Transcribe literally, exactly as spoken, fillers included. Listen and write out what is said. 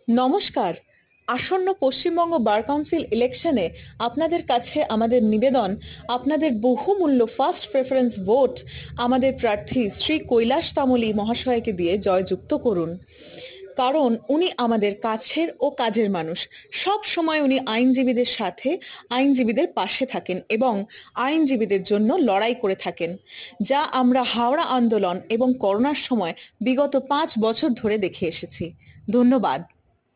নমস্কার। আসন্ন Paschimbanga bar council ইলেকশনে আপনাদের কাছে আমাদের নিবেদন, আপনাদের বহুমূল্য ফার্স্ট প্রেফারেন্স ভোট আমাদের প্রার্থী শ্রী কৈলাস তামুলী মহাশয়কে দিয়ে জয়যুক্ত করুন। কারণ উনি আমাদের কাছের ও কাজের মানুষ। সব সময় উনি আইনজীবীদের সাথে, আইনজীবীদের পাশে থাকেন এবং আইনজীবীদের জন্য লড়াই করে থাকেন, যা আমরা হাওড়া আন্দোলন এবং করোনার সময় বিগত পাঁচ বছর ধরে দেখে এসেছি। ধন্যবাদ।